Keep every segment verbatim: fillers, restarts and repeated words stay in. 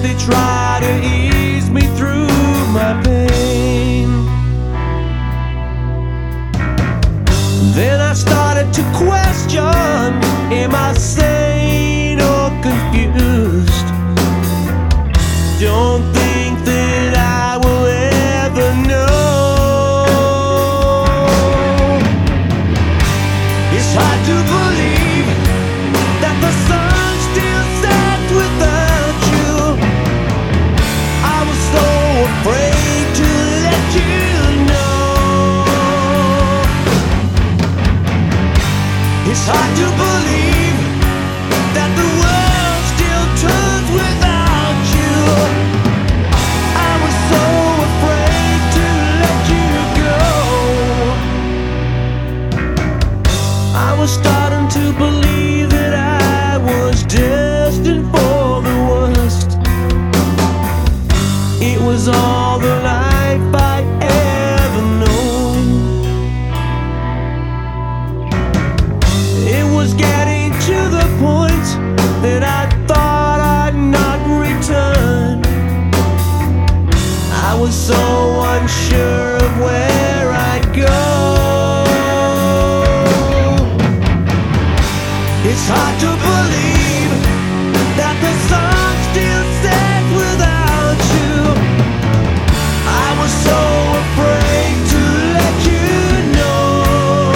they try to ease me through my pain. Then I started to question, am I sane or confused? Don't think that I will ever know. It's hard to believe that the sun still sets without you. I was so afraid to let you know. It's hard to believe that the world still turns without you. I was so afraid to let you go. I was starting to believe that I was destined for the worst. It was all the life I ever known. It was getting to the point that I thought I'd not return. I was so unsure of where I'd go. It's hard to believe that the sun still sets without you. I was so afraid to let you know.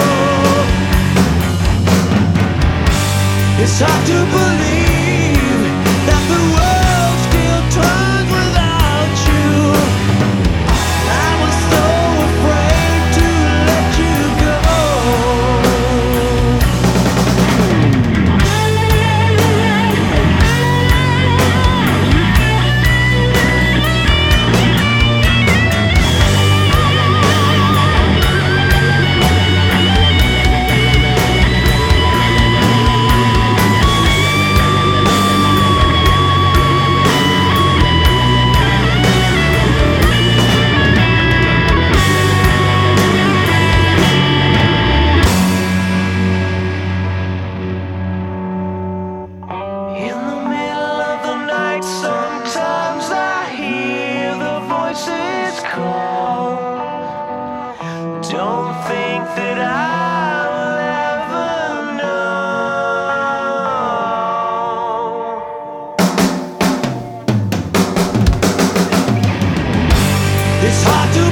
It's hard to believe that the world still turns without you. I was so afraid to let you go. In the middle of the night, sometimes I hear the voices call. Don't think that I'll ever know. It's hard to